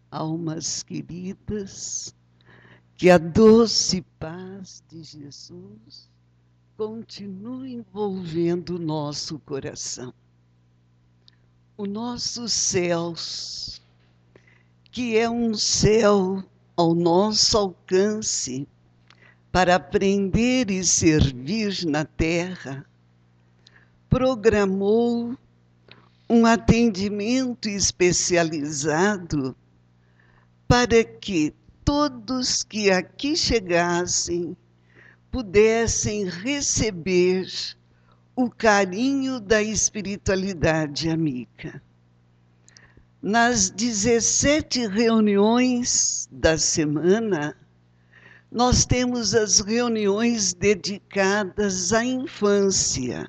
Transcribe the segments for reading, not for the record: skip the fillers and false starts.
almas queridas, que a doce paz de Jesus continue envolvendo o nosso coração. O nosso céu, que é um céu ao nosso alcance, para aprender e servir na terra, programou um atendimento especializado para que todos que aqui chegassem pudessem receber o carinho da espiritualidade amiga. Nas 17 reuniões da semana, nós temos as reuniões dedicadas à infância.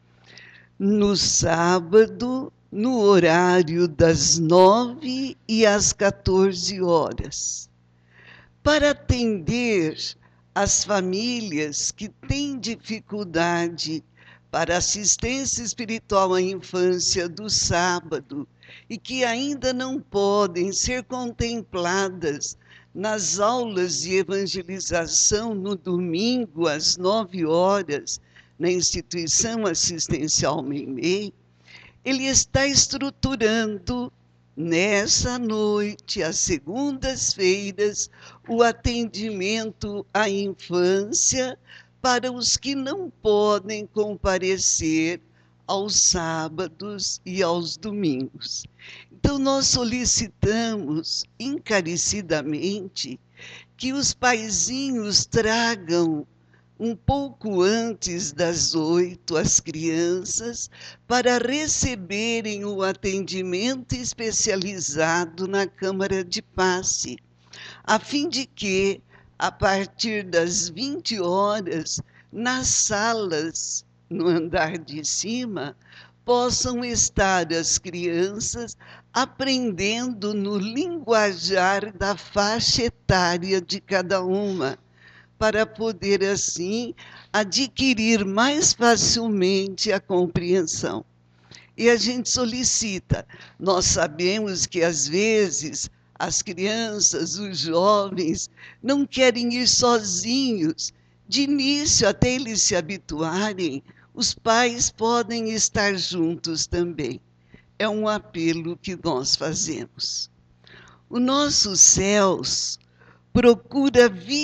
No sábado, no horário das 9 e às 14 horas, para atender as famílias que têm dificuldade para assistência espiritual à infância do sábado e que ainda não podem ser contempladas nas aulas de evangelização no domingo às 9 horas, na instituição assistencial Meimei, ele está estruturando nessa noite, às segundas-feiras, o atendimento à infância para os que não podem comparecer aos sábados e aos domingos. Então, nós solicitamos encarecidamente que os paizinhos tragam um pouco antes das 8 as crianças para receberem o atendimento especializado na Câmara de Passe, a fim de que, a partir das 20 horas, nas salas, no andar de cima, possam estar as crianças aprendendo no linguajar da faixa etária de cada uma, para poder, assim, adquirir mais facilmente a compreensão. E a gente solicita. Nós sabemos que, às vezes, as crianças, os jovens, não querem ir sozinhos. De início, até eles se habituarem, os pais podem estar juntos também. É um apelo que nós fazemos. O nosso céus procura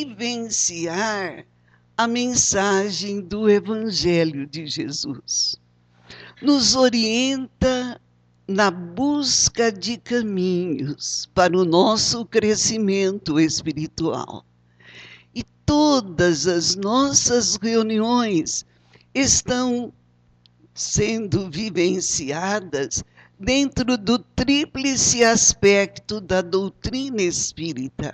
vivenciar a mensagem do Evangelho de Jesus. Nos orienta na busca de caminhos para o nosso crescimento espiritual. E todas as nossas reuniões estão sendo vivenciadas dentro do tríplice aspecto da doutrina espírita: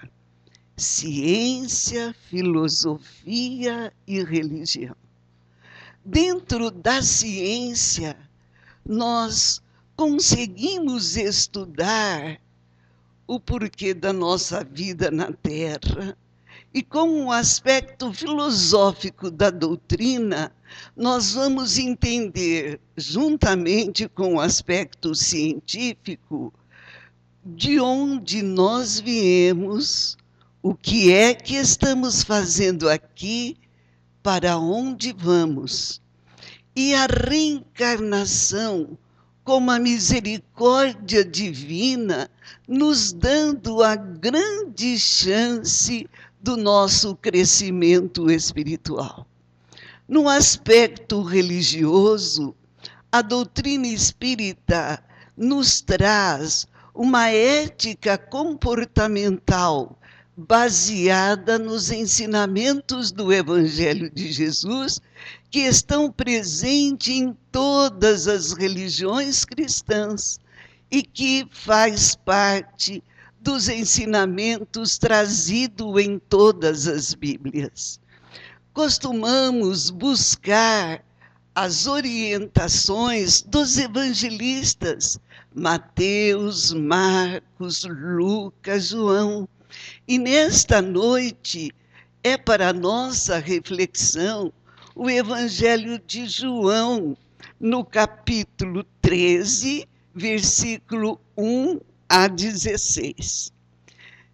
ciência, filosofia e religião. Dentro da ciência, nós conseguimos estudar o porquê da nossa vida na Terra, e com o aspecto filosófico da doutrina, nós vamos entender, juntamente com o aspecto científico, de onde nós viemos, o que é que estamos fazendo aqui, para onde vamos. E a reencarnação, como a misericórdia divina, nos dando a grande chance do nosso crescimento espiritual. No aspecto religioso, a doutrina espírita nos traz uma ética comportamental baseada nos ensinamentos do Evangelho de Jesus, que estão presentes em todas as religiões cristãs e que faz parte dos ensinamentos trazidos em todas as Bíblias. Costumamos buscar as orientações dos evangelistas, Mateus, Marcos, Lucas, João. E nesta noite é para nossa reflexão o Evangelho de João, no capítulo 13, versículo 1 a 16.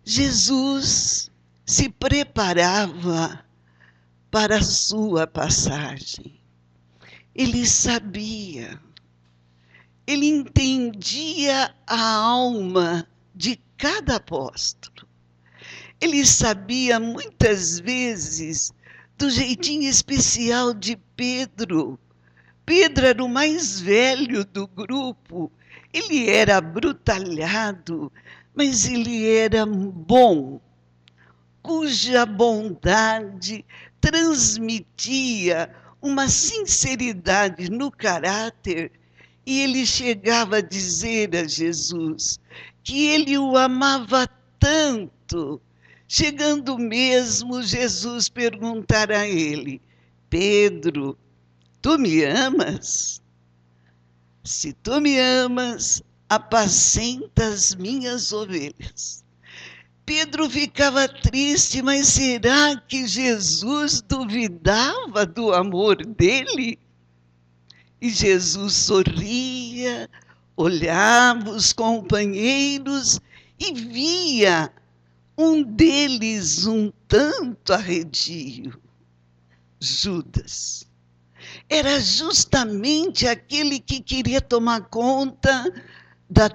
Jesus se preparava para a sua passagem. Ele sabia, ele entendia a alma de cada apóstolo. Ele sabia muitas vezes do jeitinho especial de Pedro. Pedro era o mais velho do grupo. Ele era abrutalhado, mas ele era bom, cuja bondade transmitia uma sinceridade no caráter. E ele chegava a dizer a Jesus que ele o amava tanto, chegando mesmo Jesus perguntar a ele: Pedro, tu me amas? Se tu me amas, apacenta as minhas ovelhas. Pedro ficava triste, mas será que Jesus duvidava do amor dele? E Jesus sorria, olhava os companheiros e via um deles um tanto arredio, Judas. Era justamente aquele que queria tomar conta da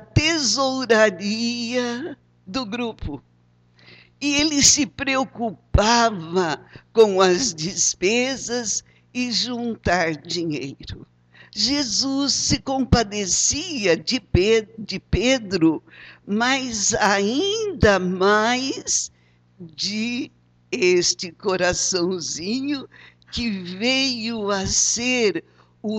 tesouraria do grupo. E ele se preocupava com as despesas e juntar dinheiro. Jesus se compadecia de Pedro, mas ainda mais de este coraçãozinho que veio a ser o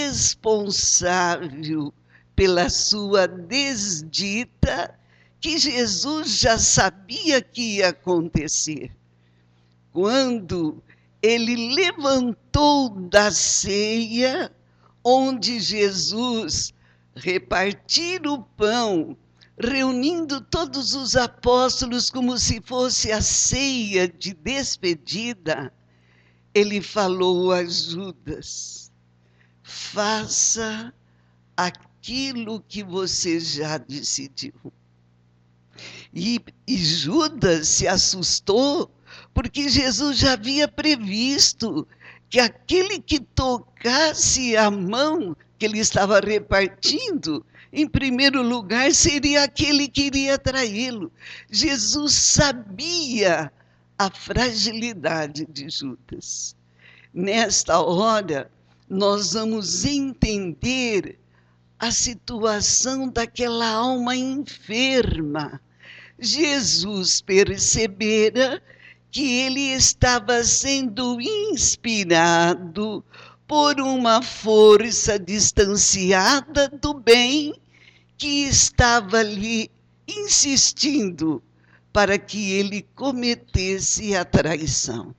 responsável pela sua desdita, que Jesus já sabia que ia acontecer. Quando ele levantou da ceia, onde Jesus repartiu o pão, reunindo todos os apóstolos como se fosse a ceia de despedida, ele falou a Judas: faça aquilo que você já decidiu. E Judas se assustou, porque Jesus já havia previsto que aquele que tocasse a mão que ele estava repartindo, em primeiro lugar, seria aquele que iria traí-lo. Jesus sabia a fragilidade de Judas. Nesta hora, nós vamos entender a situação daquela alma enferma. Jesus percebera que ele estava sendo inspirado por uma força distanciada do bem que estava lhe insistindo para que ele cometesse a traição.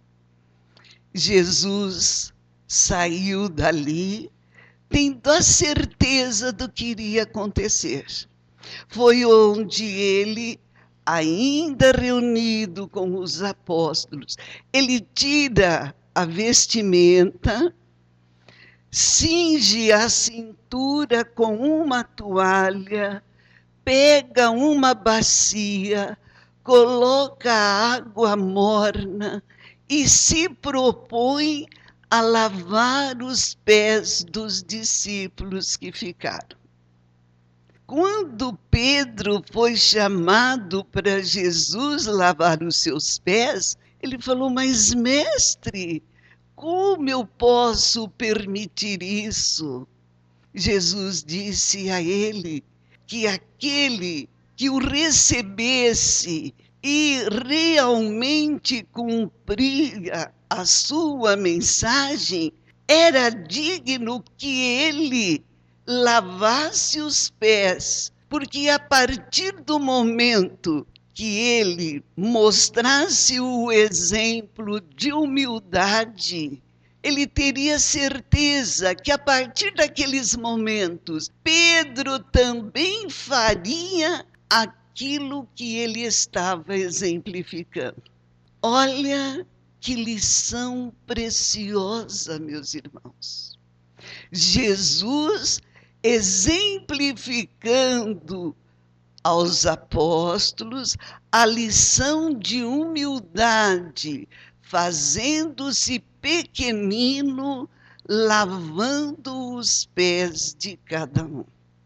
Jesus saiu dali tendo a certeza do que iria acontecer. Foi onde ele, ainda reunido com os apóstolos, ele tira a vestimenta, cinge a cintura com uma toalha, pega uma bacia, coloca água morna e se propõe a lavar os pés dos discípulos que ficaram. Quando Pedro foi chamado para Jesus lavar os seus pés, ele falou: mas mestre, como eu posso permitir isso? Jesus disse a ele que aquele que o recebesse e realmente cumpria a sua mensagem, era digno que ele lavasse os pés, porque a partir do momento que ele mostrasse o exemplo de humildade, ele teria certeza que a partir daqueles momentos, Pedro também faria aquilo que ele estava exemplificando. Olha que lição preciosa, meus irmãos. Jesus exemplificando aos apóstolos a lição de humildade, fazendo-se pequenino, lavando os pés de cada um.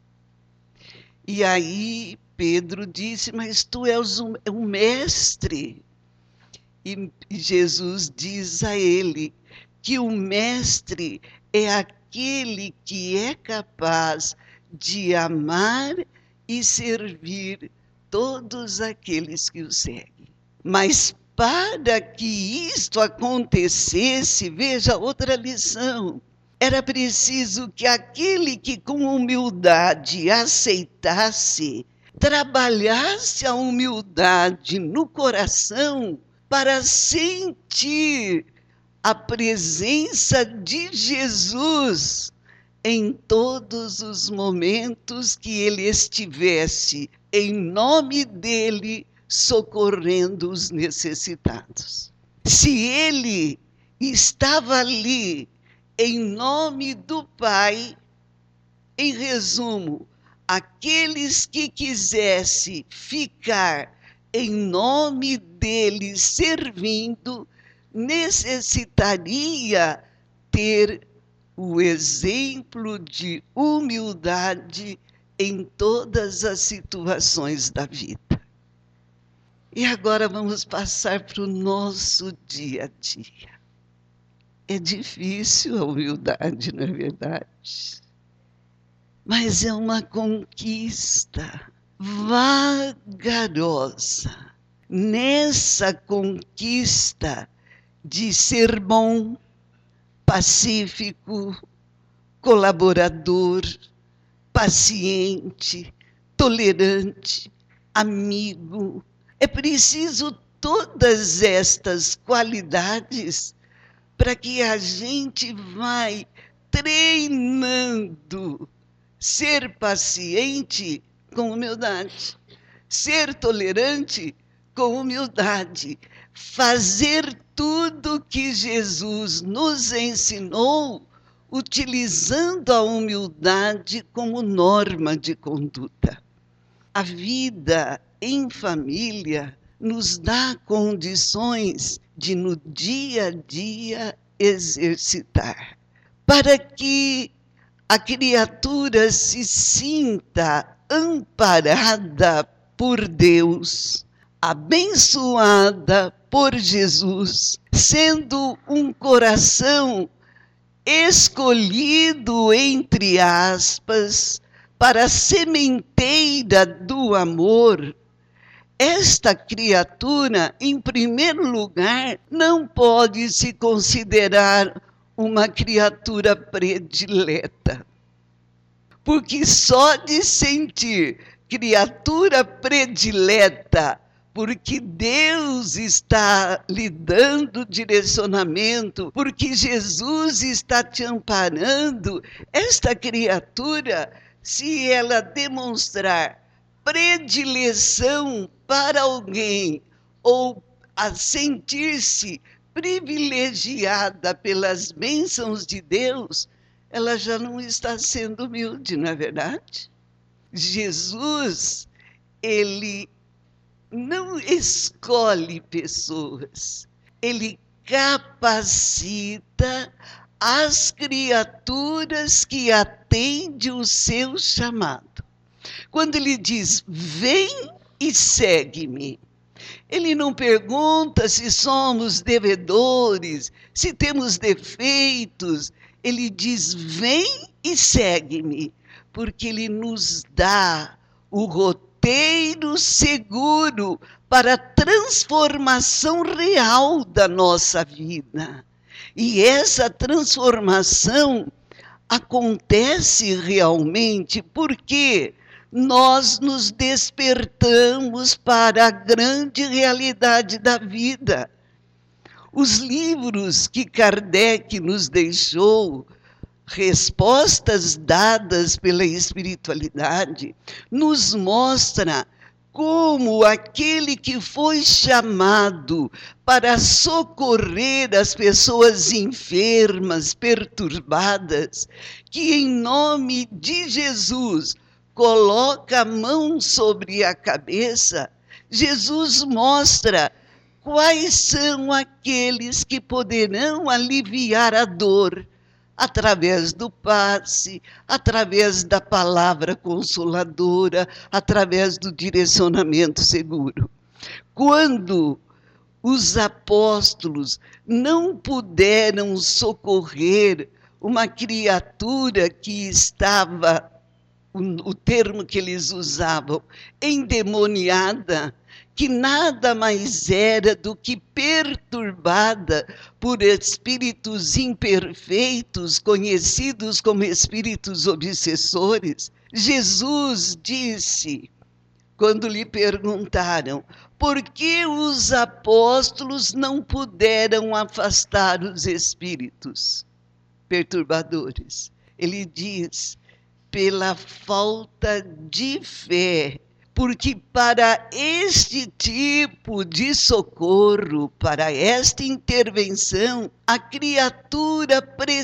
E aí Pedro disse: mas tu és um mestre. E Jesus diz a ele que o mestre é aquele que é capaz de amar e servir todos aqueles que o seguem. Mas para que isto acontecesse, veja outra lição, era preciso que aquele que com humildade aceitasse, trabalhasse a humildade no coração para sentir a presença de Jesus em todos os momentos que ele estivesse, em nome dele, socorrendo os necessitados. Se ele estava ali em nome do Pai, em resumo, aqueles que quisessem ficar em nome dele servindo, necessitaria ter o exemplo de humildade em todas as situações da vida. E agora vamos passar para o nosso dia a dia. É difícil a humildade, não é verdade? Mas é uma conquista vagarosa. Nessa conquista de ser bom, pacífico, colaborador, paciente, tolerante, amigo. É preciso todas estas qualidades para que a gente vai treinando ser paciente com humildade, ser tolerante com humildade, fazer tudo que Jesus nos ensinou, utilizando a humildade como norma de conduta. A vida em família nos dá condições de, no dia a dia, exercitar, para que a criatura se sinta amparada por Deus, abençoada por Jesus, sendo um coração escolhido, entre aspas, para a sementeira do amor. Esta criatura, em primeiro lugar, não pode se considerar uma criatura predileta, porque só de sentir criatura predileta, porque Deus está lhe dando direcionamento, porque Jesus está te amparando, esta criatura, se ela demonstrar predileção para alguém ou a sentir-se privilegiada pelas bênçãos de Deus, ela já não está sendo humilde, não é verdade? Jesus, ele não escolhe pessoas, ele capacita as criaturas que atendem o seu chamado. Quando ele diz, vem e segue-me, ele não pergunta se somos devedores, se temos defeitos. Ele diz, vem e segue-me, porque ele nos dá o roteiro seguro para a transformação real da nossa vida. E essa transformação acontece realmente porque nós nos despertamos para a grande realidade da vida. Os livros que Kardec nos deixou, respostas dadas pela espiritualidade, nos mostra como aquele que foi chamado para socorrer as pessoas enfermas, perturbadas, que em nome de Jesus coloca a mão sobre a cabeça, Jesus mostra quais são aqueles que poderão aliviar a dor através do passe, através da palavra consoladora, através do direcionamento seguro. Quando os apóstolos não puderam socorrer uma criatura que estava, o termo que eles usavam, endemoniada, que nada mais era do que perturbada por espíritos imperfeitos, conhecidos como espíritos obsessores, Jesus disse, quando lhe perguntaram, por que os apóstolos não puderam afastar os espíritos perturbadores? Ele diz, pela falta de fé. Porque para este tipo de socorro, para esta intervenção, a criatura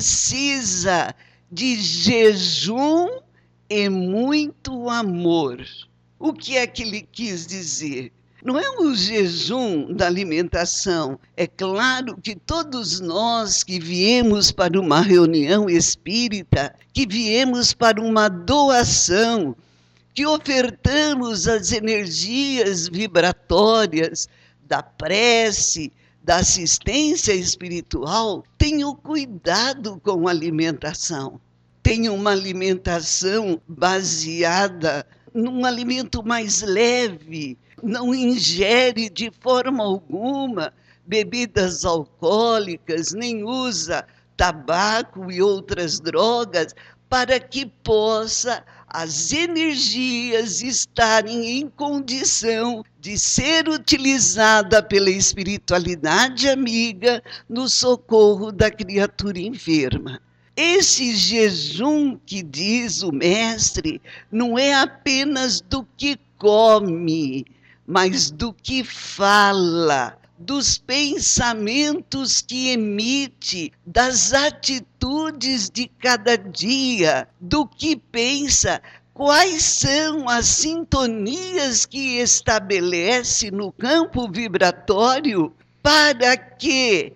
precisa de jejum e muito amor. O que é que ele quis dizer? Não é o jejum da alimentação. É claro que todos nós que viemos para uma reunião espírita, que viemos para uma doação, que ofertamos as energias vibratórias da prece, da assistência espiritual, tenham cuidado com a alimentação. Tenham uma alimentação baseada num alimento mais leve, não ingere de forma alguma bebidas alcoólicas, nem usa tabaco e outras drogas, para que possa as energias estarem em condição de ser utilizada pela espiritualidade amiga no socorro da criatura enferma. Esse jejum que diz o mestre não é apenas do que come, mas do que fala, dos pensamentos que emite, das atitudes de cada dia, do que pensa, quais são as sintonias que estabelece no campo vibratório para que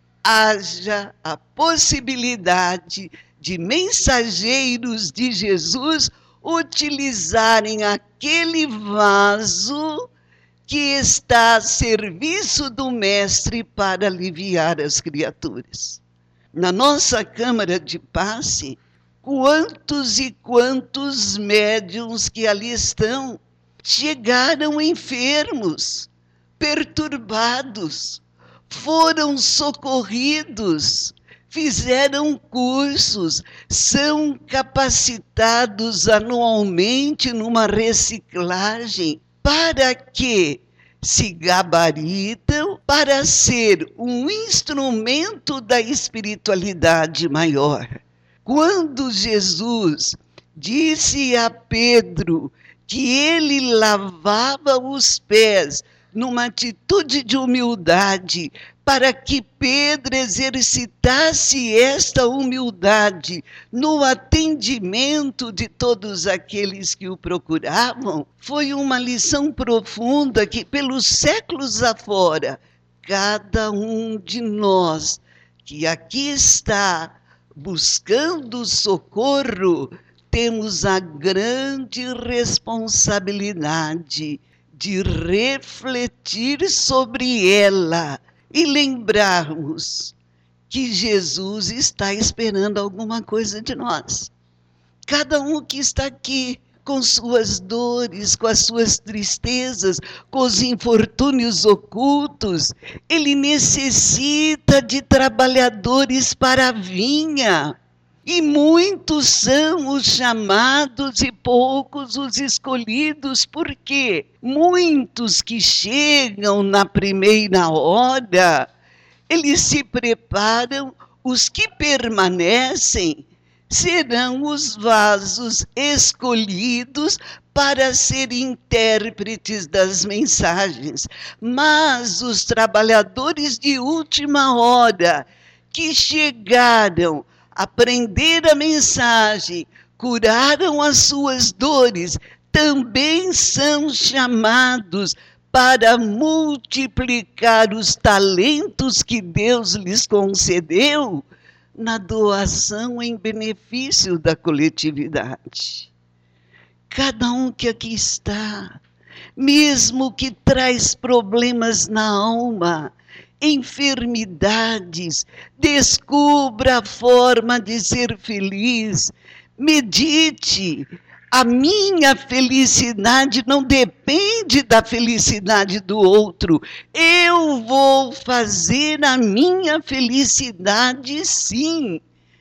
haja a possibilidade de mensageiros de Jesus utilizarem aquele vaso que está a serviço do mestre para aliviar as criaturas. Na nossa câmara de passe, quantos e quantos médiuns que ali estão chegaram enfermos, perturbados, foram socorridos, fizeram cursos, são capacitados anualmente numa reciclagem, para que se gabaritam para ser um instrumento da espiritualidade maior. Quando Jesus disse a Pedro que ele lavava os pés numa atitude de humildade, para que Pedro exercitasse esta humildade no atendimento de todos aqueles que o procuravam, foi uma lição profunda que, pelos séculos afora, cada um de nós que aqui está buscando socorro, temos a grande responsabilidade de refletir sobre ela e lembrarmos que Jesus está esperando alguma coisa de nós. Cada um que está aqui com suas dores, com as suas tristezas, com os infortúnios ocultos, ele necessita de trabalhadores para a vinha. E muitos são os chamados e poucos os escolhidos. Por quê? Muitos que chegam na primeira hora, eles se preparam, os que permanecem serão os vasos escolhidos para serem intérpretes das mensagens. Mas os trabalhadores de última hora que chegaram aprender a mensagem, curaram as suas dores, também são chamados para multiplicar os talentos que Deus lhes concedeu na doação em benefício da coletividade. Cada um que aqui está, mesmo que traz problemas na alma, enfermidades, descubra a forma de ser feliz, medite. A minha felicidade não depende da felicidade do outro. Eu vou fazer a minha felicidade, sim,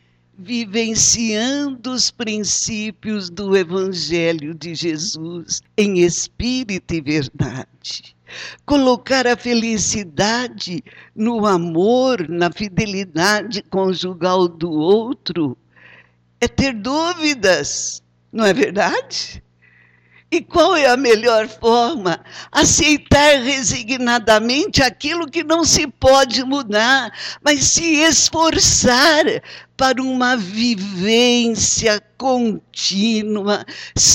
vivenciando os princípios do Evangelho de Jesus em espírito e verdade. Colocar a felicidade no amor, na fidelidade conjugal do outro, é ter dúvidas. Não é verdade? E qual é a melhor forma? Aceitar resignadamente aquilo que não se pode mudar, mas se esforçar para uma vivência contínua,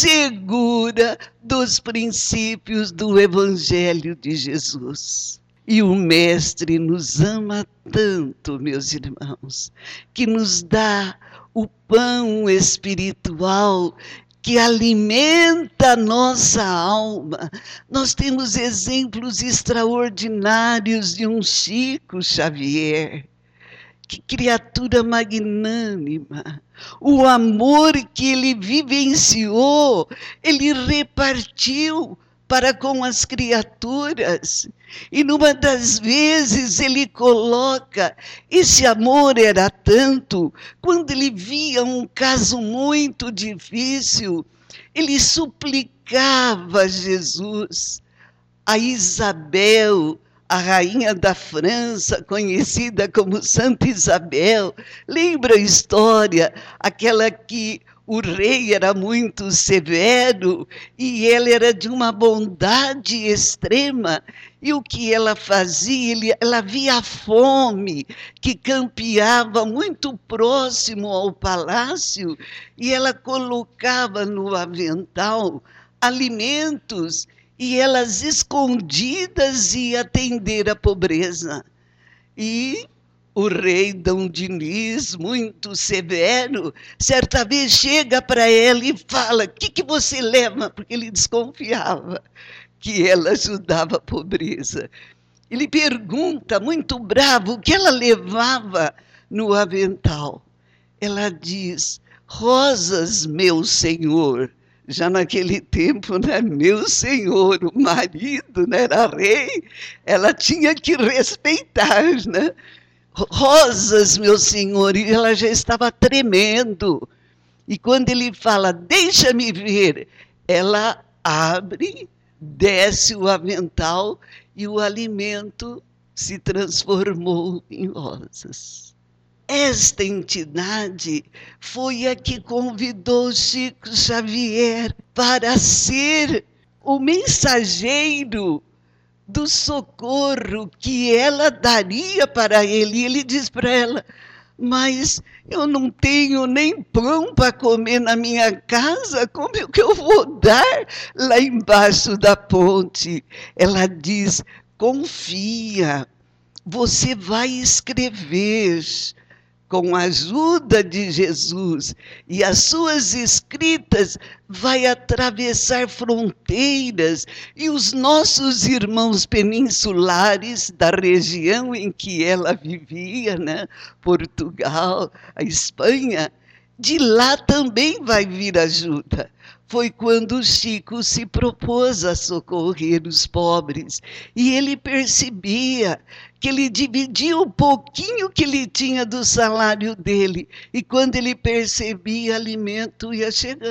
segura dos princípios do Evangelho de Jesus. E o Mestre nos ama tanto, meus irmãos, que nos dá o pão espiritual que alimenta a nossa alma. Nós temos exemplos extraordinários de um Chico Xavier. Que criatura magnânima! O amor que ele vivenciou, ele repartiu para com as criaturas. E numa das vezes ele coloca, esse amor era tanto, quando ele via um caso muito difícil, ele suplicava a Jesus, a Isabel, a rainha da França, conhecida como Santa Isabel. Lembra a história, aquela que o rei era muito severo e ela era de uma bondade extrema. E o que ela fazia? Ela via a fome que campeava muito próximo ao palácio e ela colocava no avental alimentos e elas escondidas iam atender a pobreza. E o rei Dom Dinis, muito severo, certa vez chega para ela e fala: o que você leva? Porque ele desconfiava que ela ajudava a pobreza. Ele pergunta, muito bravo, o que ela levava no avental. Ela diz: rosas, meu senhor. Já naquele tempo, né, meu senhor, o marido, né, era rei, ela tinha que respeitar, né? Rosas, meu senhor, e ela já estava tremendo. E quando ele fala, deixa-me ver, ela abre, desce o avental e o alimento se transformou em rosas. Esta entidade foi a que convidou Chico Xavier para ser o mensageiro do socorro que ela daria para ele. E ele diz para ela: mas eu não tenho nem pão para comer na minha casa, como é que eu vou dar lá embaixo da ponte? Ela diz: confia, você vai escrever com a ajuda de Jesus, e as suas escritas vai atravessar fronteiras, e os nossos irmãos peninsulares da região em que ela vivia, né? Portugal, a Espanha, de lá também vai vir ajuda. Foi quando Chico se propôs a socorrer os pobres, e ele percebia que ele dividia o pouquinho que ele tinha do salário dele, e quando ele percebia, alimento ia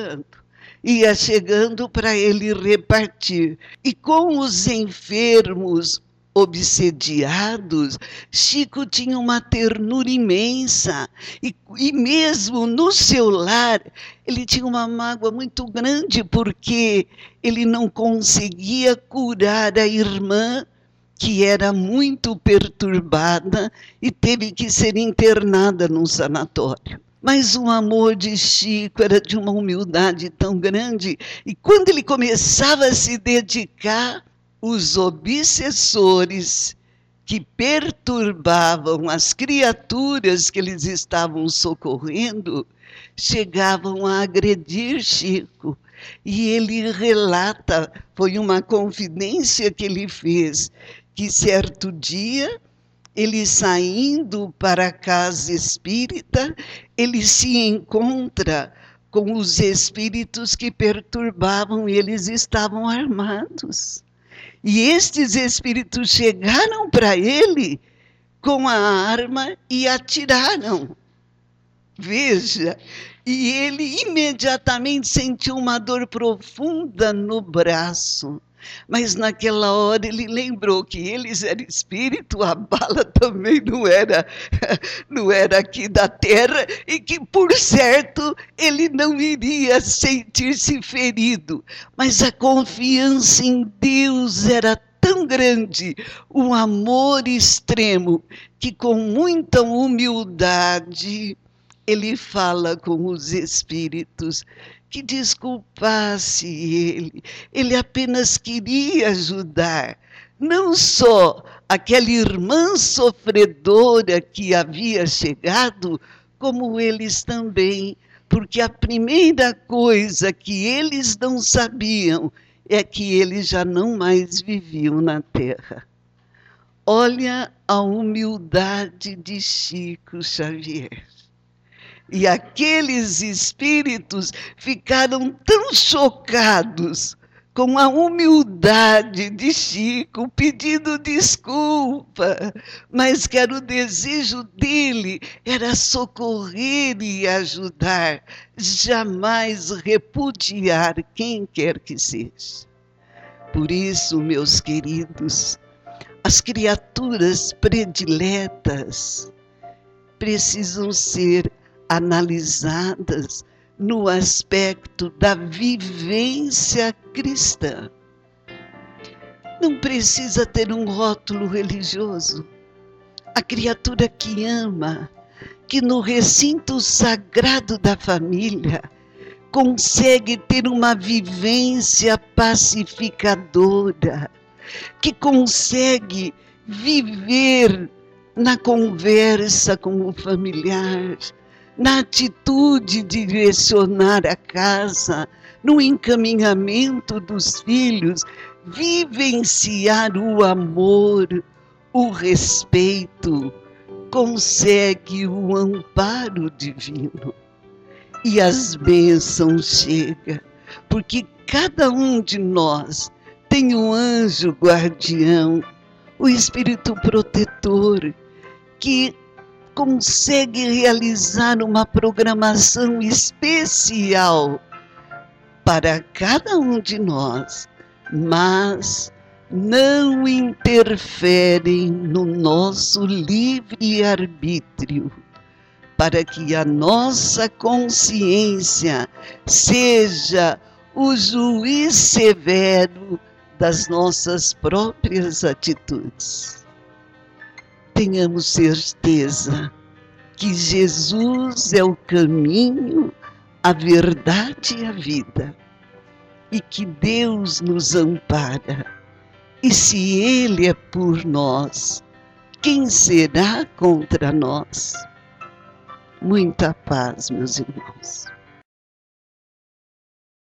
chegando para ele repartir. E com os enfermos obsediados, Chico tinha uma ternura imensa, e mesmo no seu lar, ele tinha uma mágoa muito grande, porque ele não conseguia curar a irmã, que era muito perturbada e teve que ser internada num sanatório. Mas o amor de Chico era de uma humildade tão grande, e quando ele começava a se dedicar, os obsessores que perturbavam as criaturas que eles estavam socorrendo, chegavam a agredir Chico. E ele relata, foi uma confidência que ele fez, que certo dia, ele saindo para a casa espírita, ele se encontra com os espíritos que perturbavam, e eles estavam armados. E estes espíritos chegaram para ele com a arma e atiraram. Veja, e ele imediatamente sentiu uma dor profunda no braço. Mas naquela hora ele lembrou que eles eram espírito, a bala também não era aqui da terra, e que, por certo, ele não iria sentir-se ferido. Mas a confiança em Deus era tão grande, um amor extremo, que com muita humildade ele fala com os espíritos que desculpasse ele apenas queria ajudar, não só aquela irmã sofredora que havia chegado, como eles também, porque a primeira coisa que eles não sabiam é que eles já não mais viviam na Terra. Olha a humildade de Chico Xavier. E aqueles espíritos ficaram tão chocados com a humildade de Chico, pedindo desculpa, mas que era o desejo dele, era socorrer e ajudar, jamais repudiar quem quer que seja. Por isso, meus queridos, as criaturas prediletas precisam ser analisadas no aspecto da vivência cristã. Não precisa ter um rótulo religioso. A criatura que ama, que no recinto sagrado da família consegue ter uma vivência pacificadora, que consegue viver na conversa com o familiar, na atitude de direcionar a casa, no encaminhamento dos filhos, vivenciar o amor, o respeito, consegue o amparo divino. E as bênçãos chegam, porque cada um de nós tem um anjo guardião, o espírito protetor, que consegue realizar uma programação especial para cada um de nós, mas não interferem no nosso livre-arbítrio, para que a nossa consciência seja o juiz severo das nossas próprias atitudes. Tenhamos certeza que Jesus é o caminho, a verdade e a vida, e que Deus nos ampara. E se Ele é por nós, quem será contra nós? Muita paz, meus irmãos.